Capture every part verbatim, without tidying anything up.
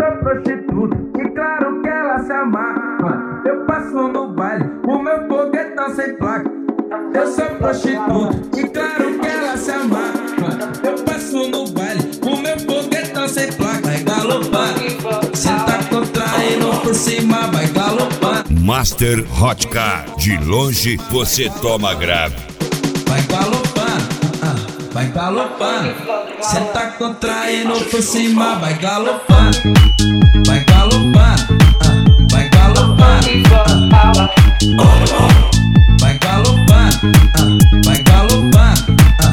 sou prostituta e claro que ela se amarra. Eu passo no baile, o meu foguetão sem placa. Eu sou prostituta e claro que ela se amarra. Eu passo no baile, o meu foguetão sem placa. Vai galopar, cê tá contraindo por cima, vai galopar. Master Hot Car, de longe você toma grave. Vai galopar, ah, vai galopar. Cê tá contraindo por cima, vai galopar. Vai galopar, ah, vai galopar. Ah, vai galopar, ah, vai galopar. Ah.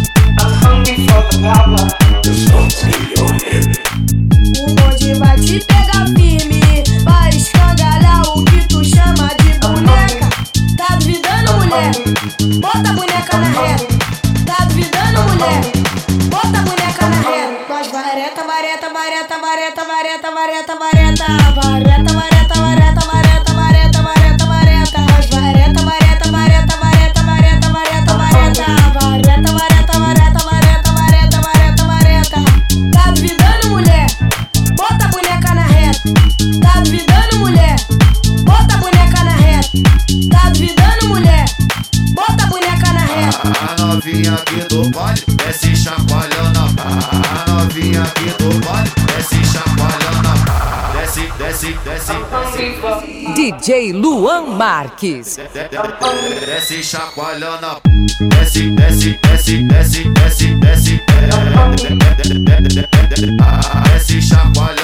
O bonde vai te pegar firme, vai escangalhar o que tu chama de boneca. Tá duvidando, mulher? Bota a boneca na reta. Tá duvidando, mulher? Bota a boneca na reta. Nós vareta, vareta, vareta, vareta, vareta, vareta, vareta, vareta, vareta, vareta, vareta, vareta, vareta, vareta. Nós vareta, vareta, vareta, vareta, vareta, vareta, vareta, vareta, vareta, vareta, vareta, vareta, vareta, vareta. Tá duvidando, mulher? Bota a boneca na reta. Tá duvidando, mulher? Bota a boneca na reta. Tá duvidando, mulher? Bota a boneca na reta. A novinha aqui do baile desce chacoalhando. A novinha aqui do baile desce chacoalhando. Desce, desce, desce, desce. D J Luan Marques. Desce chacoalhando. Desce, desce, desce, desce, desce, desce. Desce chacoalhando.